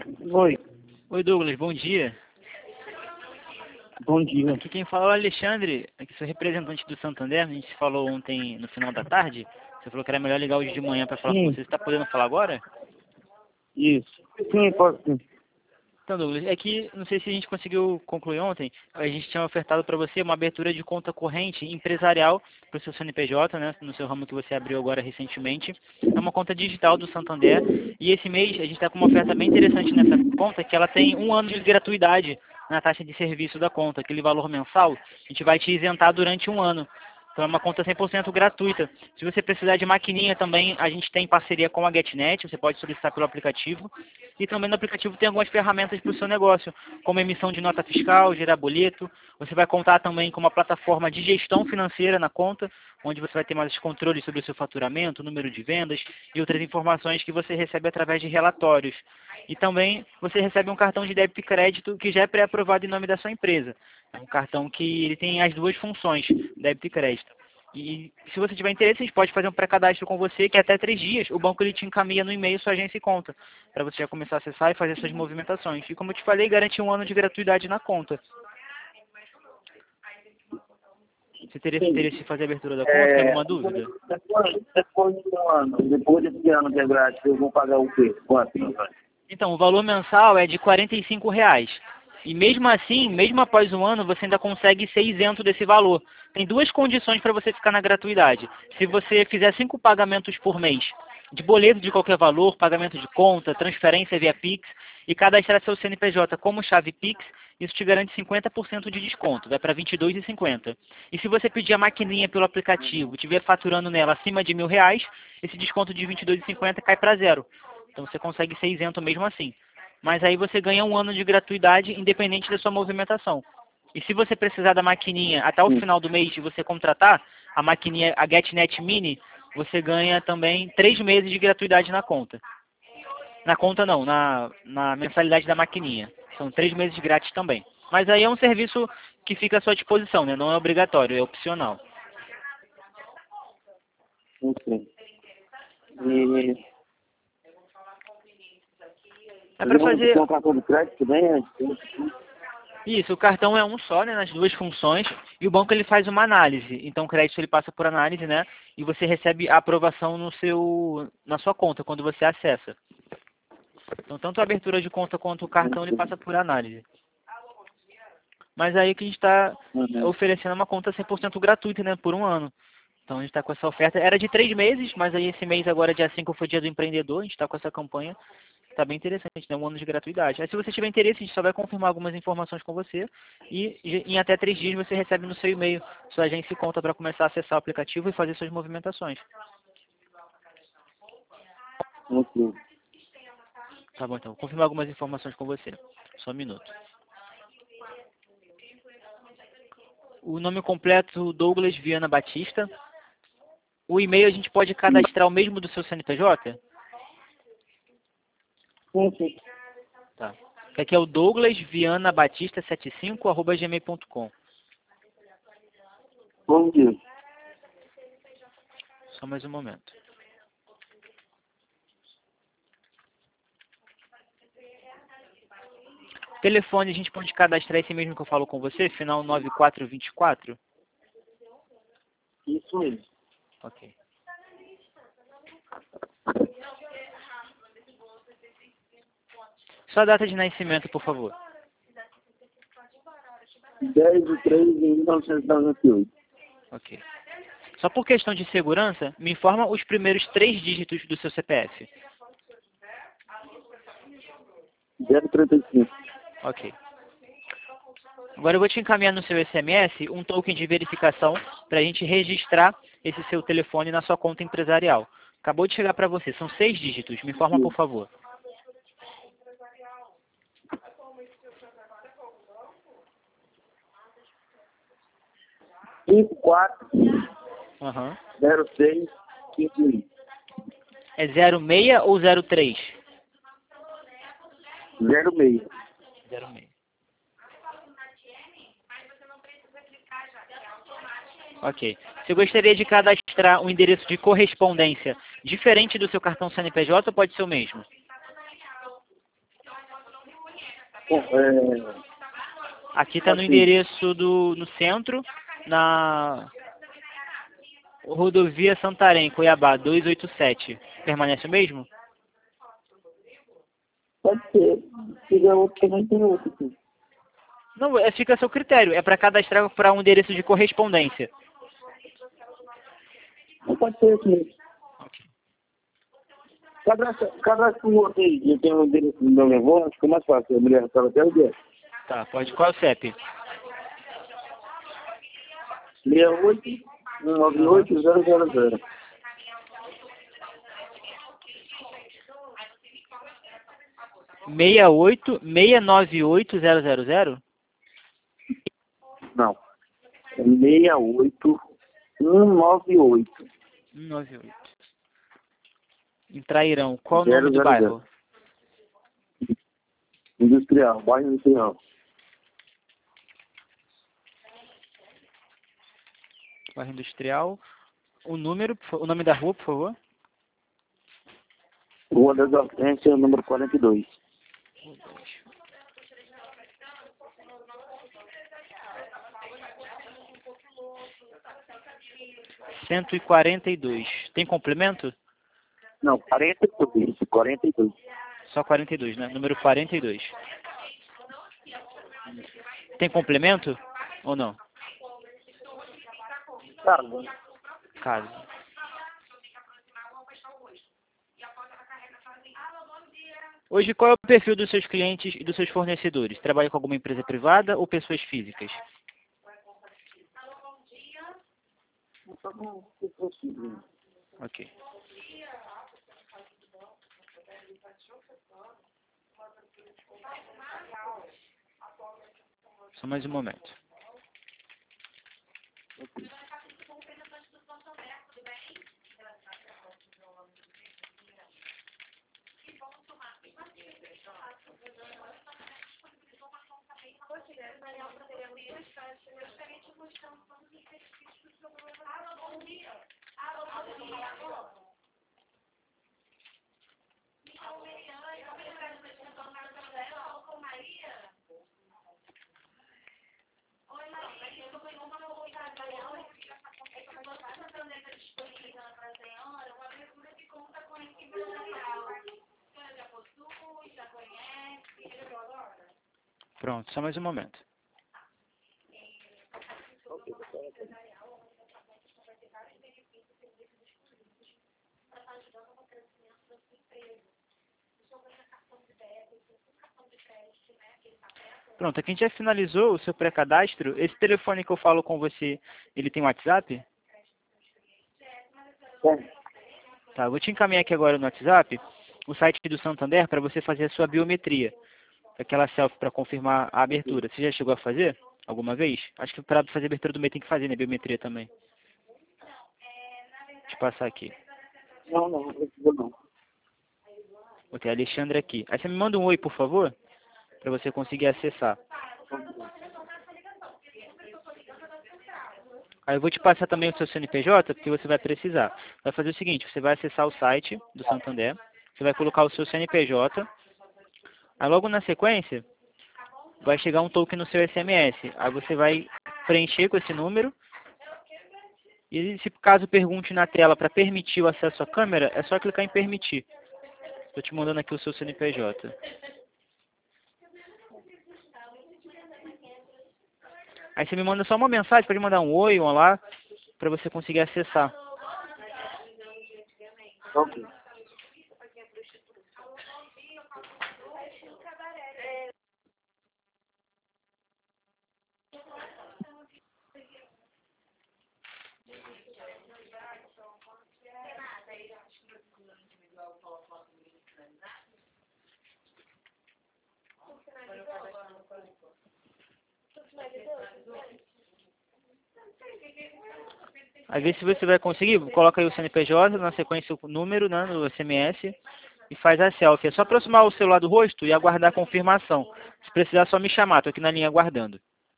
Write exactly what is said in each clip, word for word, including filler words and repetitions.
Oi, Oi, Douglas, bom dia. bom dia. Aqui quem fala é o Alexandre, aqui sou representante do Santander. A gente falou ontem no final da tarde. Você falou que era melhor ligar hoje de manhã para falar com Sim, você. Você está podendo falar agora? isso. Sim, pode sim. Então, Douglas, é que não sei se a gente conseguiu concluir ontem. A gente tinha ofertado para você uma abertura de conta corrente empresarial para o seu C N P J, né, no seu ramo que você abriu agora recentemente. É uma conta digital do Santander. E esse mês a gente está com uma oferta bem interessante nessa conta, que ela tem um ano de gratuidade na taxa de serviço da conta. Aquele valor mensal, a gente vai te isentar durante um ano. Então é uma conta cem por cento gratuita. Se você precisar de maquininha também, a gente tem parceria com a GetNet, você pode solicitar pelo aplicativo. E também no aplicativo tem algumas ferramentas para o seu negócio, como emissão de nota fiscal, gerar boleto. Você vai contar também com uma plataforma de gestão financeira na conta, onde você vai ter mais controle sobre o seu faturamento, número de vendas e outras informações que você recebe através de relatórios. E também você recebe um cartão de débito e crédito que já é pré-aprovado em nome da sua empresa. É um cartão que ele tem as duas funções, débito e crédito. E se você tiver interesse, a gente pode fazer um pré-cadastro com você, que é até três dias. O banco ele te encaminha no e-mail sua agência e conta, para você já começar a acessar e fazer suas movimentações. E como eu te falei, garante um ano de gratuidade na conta. Você teria Sim. interesse em fazer a abertura da conta? Tem É, alguma dúvida? depois, depois de um ano, depois desse ano que é grátis, eu vou pagar o quê? Quanto? Então, o valor mensal é de quarenta e cinco reais. E mesmo assim, mesmo após um ano, você ainda consegue ser isento desse valor. Tem duas condições para você ficar na gratuidade. Se você fizer cinco pagamentos por mês, de boleto de qualquer valor, pagamento de conta, transferência via Pix, e cadastrar seu C N P J como chave Pix, isso te garante cinquenta por cento de desconto, vai para vinte e dois reais e cinquenta centavos. E se você pedir a maquininha pelo aplicativo, estiver faturando nela acima de mil reais, esse desconto de vinte e dois reais e cinquenta centavos cai para zero. Então você consegue ser isento mesmo assim. Mas aí você ganha um ano de gratuidade independente da sua movimentação. E se você precisar da maquininha até o Sim. final do mês e você contratar a maquininha, a GetNet Mini, você ganha também três meses de gratuidade na conta. Na conta não, na, na mensalidade da maquininha. São três meses grátis também. Mas aí é um serviço que fica à sua disposição, né? Não é obrigatório, é opcional. Sim. E É para eu vou fazer. com o cartão de crédito também, né? Isso, o cartão é um só, né, nas duas funções, e o banco ele faz uma análise. Então o crédito ele passa por análise, né, e você recebe a aprovação no seu, na sua conta quando você acessa. Então tanto a abertura de conta quanto o cartão ele passa por análise. Mas aí que a gente está Uhum. oferecendo uma conta cem por cento gratuita, né, por um ano. Então a gente está com essa oferta. Era de três meses, mas aí esse mês agora, dia cinco, foi dia do empreendedor, a gente está com essa campanha. Está bem interessante, né? Um ano de gratuidade. Aí se você tiver interesse, a gente só vai confirmar algumas informações com você e em até três dias você recebe no seu e-mail sua agência e conta para começar a acessar o aplicativo e fazer suas movimentações. Ok. Tá bom, então. Vou confirmar algumas informações com você. Só um minuto. O nome completo, Douglas Viana Batista. O e-mail a gente pode cadastrar o mesmo do seu C N P J? Sim, sim. Tá. Aqui é o Douglas Viana Batista setenta e cinco arroba gmail ponto com. Bom dia. Só mais um momento. Telefone, a gente pode cadastrar esse mesmo que eu falo com você, final nove quatro dois quatro? Isso mesmo. Ok. Sua data de nascimento, por favor. dez de três de mil novecentos e noventa e oito. Ok. Só por questão de segurança, me informa os primeiros três dígitos do seu C P F. zero trinta e cinco. Ok. Agora eu vou te encaminhar no seu S M S um token de verificação para a gente registrar esse seu telefone na sua conta empresarial. Acabou de chegar para você, são seis dígitos. Me informa, por favor. cinco quatro Aham. zero seis cinco um. É zero seis ou zero três? zero seis. zero seis. Ok. Você gostaria de cadastrar um endereço de correspondência diferente do seu cartão C N P J ou pode ser o mesmo? É, Aqui está no Aqui. endereço do, no centro, na rodovia Santarém, Cuiabá, duzentos e oitenta e sete. Permanece o mesmo? pode ser. Se tiver outro, também tem outro aqui. Não, é, fica a seu critério. É para cadastrar para um endereço de correspondência. Não pode ser aqui. Cadastra, cadastra um outro aí. Eu tenho um endereço do meu levou, acho que é mais fácil. A mulher estava até o dia. Tá, pode. Qual é o C E P? seis oito um nove oito zero zero zero. seis oito seis nove oito zero zero zero? Não. É seis oito um nove oito um nove oito. Em Trairão. Qual o zero nome do zero bairro? zero. Industrial, bairro industrial. Bairro Industrial. O número, por fa- o nome da rua, por favor. Rua das Hortências, número quarenta e dois. cento e quarenta e dois. Tem complemento? Não, quarenta e dois. quarenta e dois. Só quarenta e dois, né? Número quarenta e dois. Tem complemento ou não? Cara, Caso. Hoje, qual é o perfil dos seus clientes e dos seus fornecedores? Trabalha com alguma empresa privada ou pessoas físicas? Ok. Só mais um momento. Pronto, só mais um momento. Pronto, aqui a gente já finalizou o seu pré-cadastro. Esse telefone que eu falo com você, ele tem WhatsApp? Tá, eu vou te encaminhar aqui agora no WhatsApp o site do Santander para você fazer a sua biometria. Aquela selfie para confirmar a abertura. Você já chegou a fazer alguma vez? Acho que para fazer a abertura do mês tem que fazer, né? Biometria também. Deixa eu passar aqui. não, não, não precisa não. Ok, Alexandre aqui. Aí você me manda um oi, por favor, para você conseguir acessar. Aí eu vou te passar também o seu C N P J, porque você vai precisar. Vai fazer o seguinte, você vai acessar o site do Santander, você vai colocar o seu C N P J, aí logo na sequência, vai chegar um token no seu S M S. Aí você vai preencher com esse número, e se caso pergunte na tela para permitir o acesso à câmera, é só clicar em permitir. Estou te mandando aqui o seu C N P J. Aí você me manda só uma mensagem, pode mandar um oi, um olá, para você conseguir acessar. Ok. Aí vê se você vai conseguir, coloca aí o C N P J, na sequência o número, né, no S M S, e faz a selfie. É só aproximar o celular do rosto e aguardar a confirmação. Se precisar, é só me chamar, estou aqui na linha aguardando.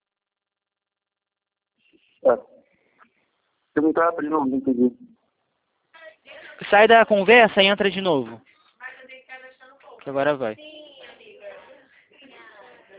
Tá. Você não tá abrindo, não entendi. Sai da conversa e entra de novo. Que agora vai.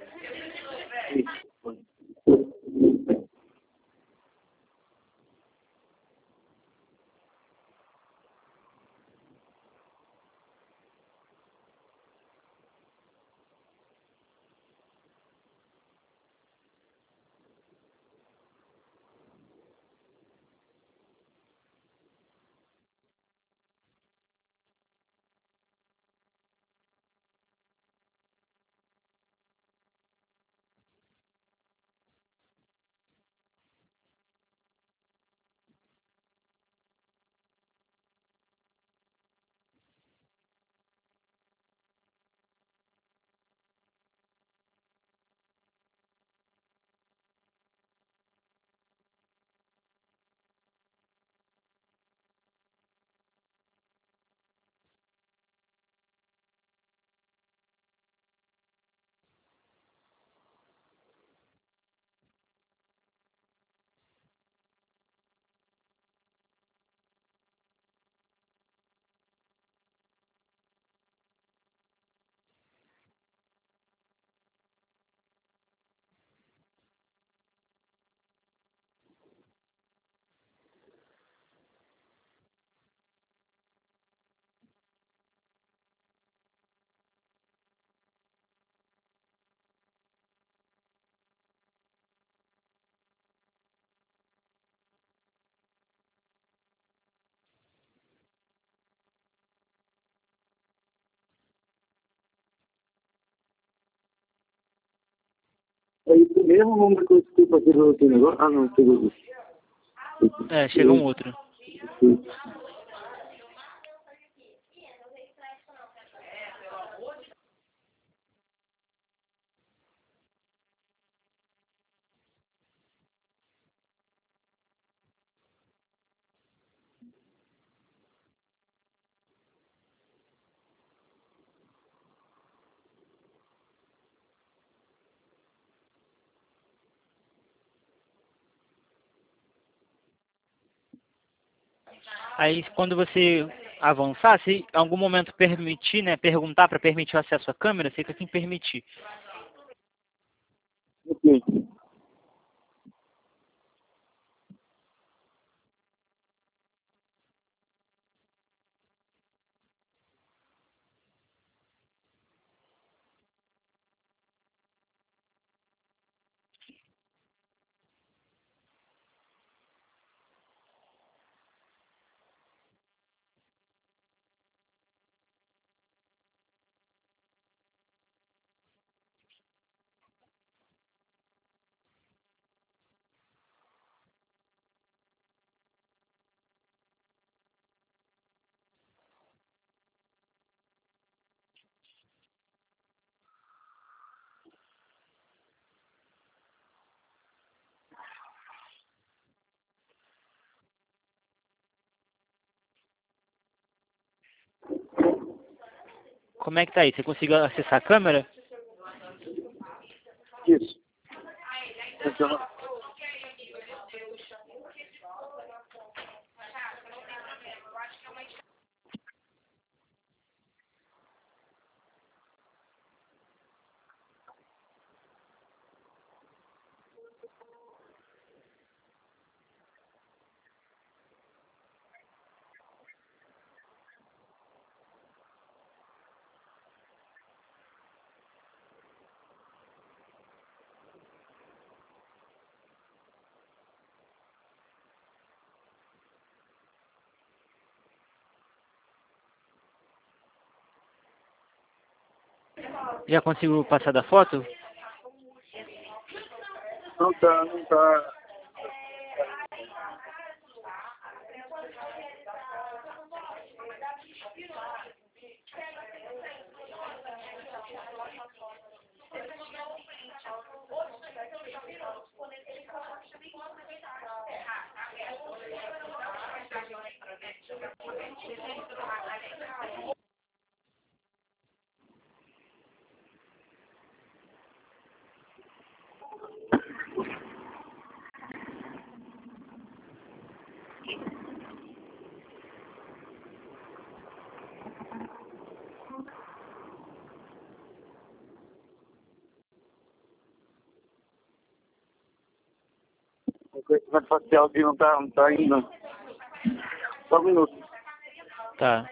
o mesmo número que eu escutei para ter outro negócio. Ah, não, chegou. É, chega um outro. Aí, quando você avançar, se em algum momento permitir, né, perguntar para permitir o acesso à câmera, você clica em permitir. Ok. Como é que tá aí? Você conseguiu acessar a câmera? Isso. Então, Já conseguiu passar da foto? não tá, não tá. O reconhecimento facial aqui não tá, não tá indo, não. Só um minuto. Tá.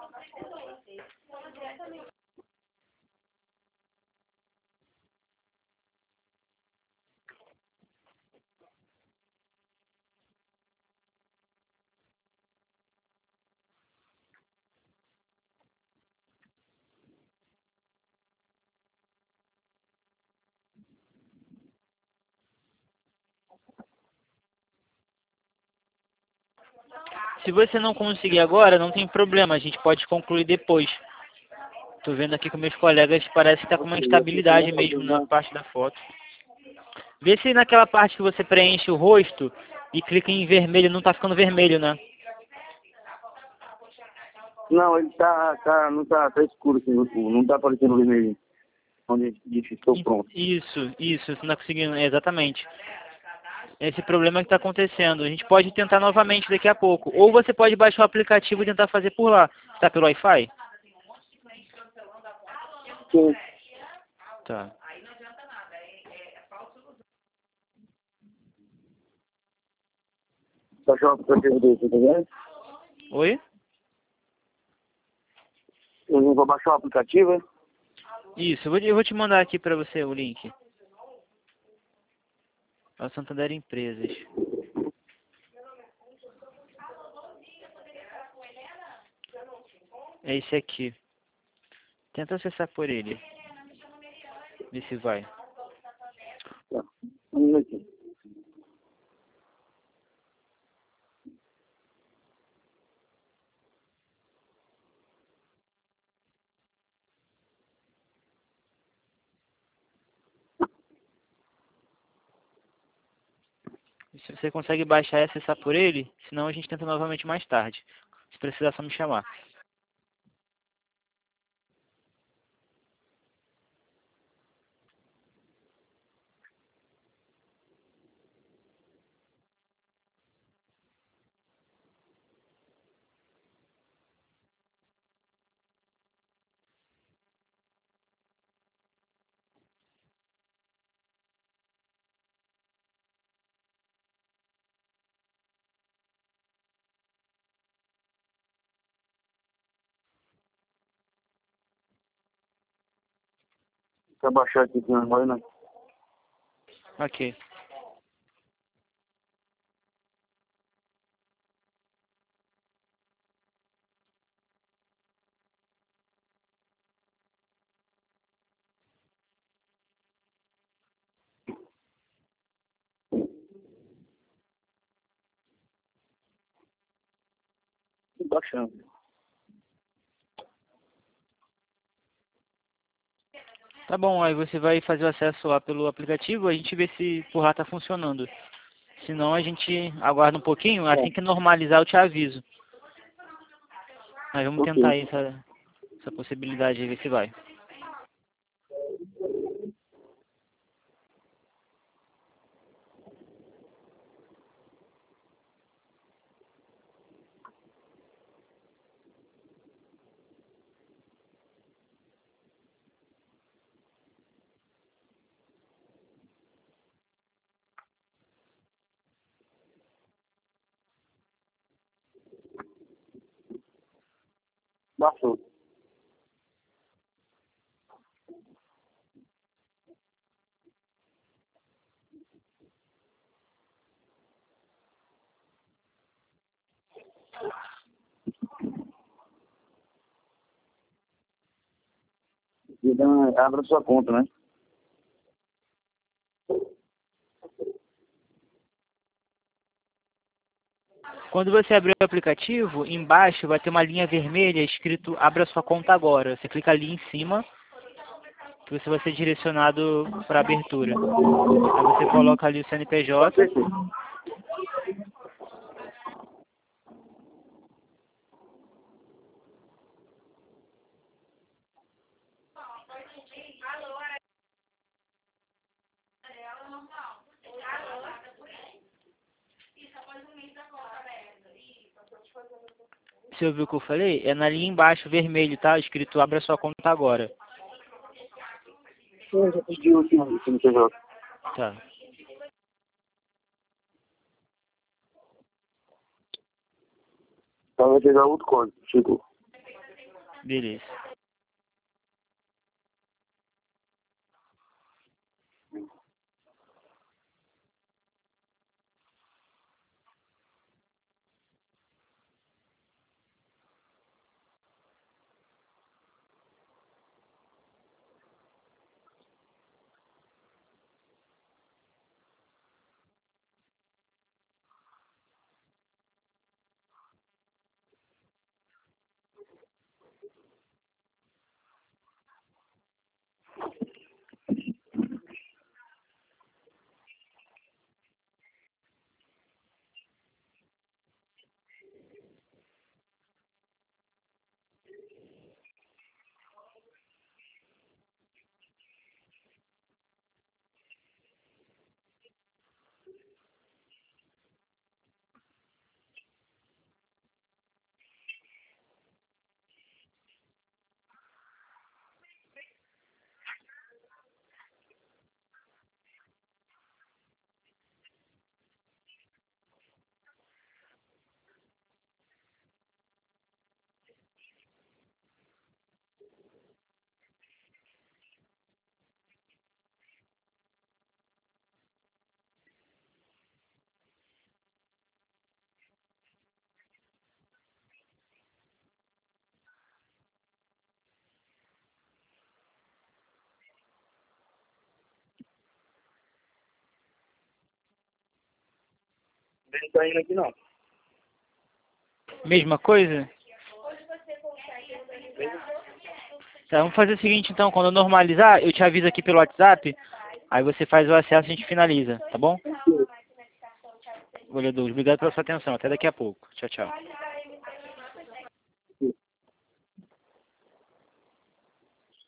Se você não conseguir agora, não tem problema, a gente pode concluir depois. Tô vendo aqui com meus colegas, parece que tá com uma Ok, instabilidade eu mesmo vou na fazer parte da foto. Vê se naquela parte que você preenche o rosto e clica em vermelho, não tá ficando vermelho, né? Não, ele tá, tá, não tá, tá escuro assim, não, não tá aparecendo vermelho. Onde disse estou pronto. Isso, isso, você não tá conseguindo, é, exatamente. Esse problema que está acontecendo. A gente pode tentar novamente daqui a pouco. Ou você pode baixar o aplicativo e tentar fazer por lá. Está pelo Wi-Fi? Sim. Tá. Baixar o aplicativo desse, tá vendo? Oi? Eu não vou baixar o aplicativo, é? Isso, eu vou, eu vou te mandar aqui para você o link. É o Santander Empresas. É esse aqui. Tenta acessar por ele. Vê se vai. Tá. Um minutinho. Se você consegue baixar e acessar por ele, senão a gente tenta novamente mais tarde. Se precisar, é só me chamar. Pra baixar aqui na memória, né? Ok. Tô baixando. Tá bom, aí você vai fazer o acesso lá pelo aplicativo, a gente vê se por lá tá funcionando. Senão a gente aguarda um pouquinho, Bom, assim que normalizar eu te aviso. Mas vamos tentar ok. aí essa, essa possibilidade aí, ver se vai. Baixou. E dá, abre a sua conta, né? Quando você abrir o aplicativo, embaixo vai ter uma linha vermelha escrito Abra sua conta agora. Você clica ali em cima, que você vai ser direcionado para abertura. Aí você coloca ali o Tá C N P J. perfeito. Você ouviu o que eu falei? É na linha embaixo, vermelho, tá? Escrito Abra sua conta agora. Sim, já pediu aqui no C N P J. Tá, Então vai pegar outro código. Chegou. beleza. Ele tá indo aqui não. Mesma coisa? Tá, vamos fazer o seguinte então, quando eu normalizar, eu te aviso aqui pelo WhatsApp, aí você faz o acesso e a gente finaliza, tá bom? Valeu, Douglas. Obrigado pela sua atenção. Até daqui a pouco. Tchau, tchau.